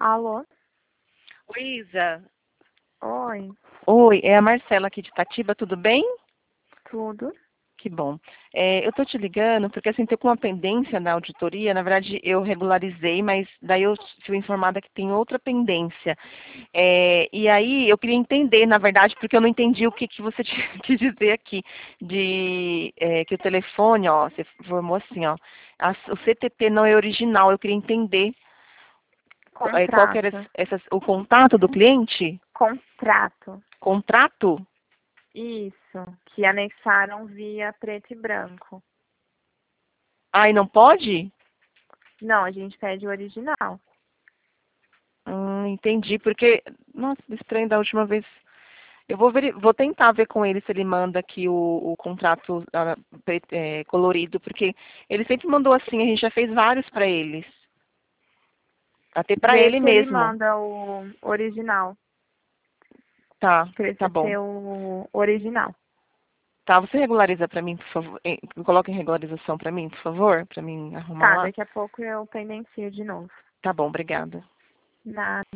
Alô? Oi, Isa. Oi, Oi, é a Marcela aqui de Itatiba, tudo bem? tudo? Que bom. Eu tô te ligando porque assim, tô com uma pendência na auditoria, na verdade eu regularizei, mas daí eu fui informada que tem outra pendência. E aí eu queria entender, na verdade, porque eu não entendi o que, que você quis dizer aqui, que o telefone, ó, você formou assim, ó, o CTP não é original, eu queria entender qual que era Contrato. o contato do cliente? Contrato. Contrato? Isso, que anexaram via preto e branco. Ai, não pode? Não, a gente pede o original. Entendi, porque, nossa, estranho da última vez. Eu vou tentar ver com ele se ele manda aqui o contrato colorido, porque ele sempre mandou assim, a gente já fez vários para eles. Até para Vê ele se ele mesmo. manda o original. Tá Precisa bom. ser o original. Tá, você regulariza para mim, por favor. Coloca em regularização para mim, por favor, para mim arrumar Tá, lá. daqui a pouco eu pendencio de novo. Tá bom, obrigada. Nada.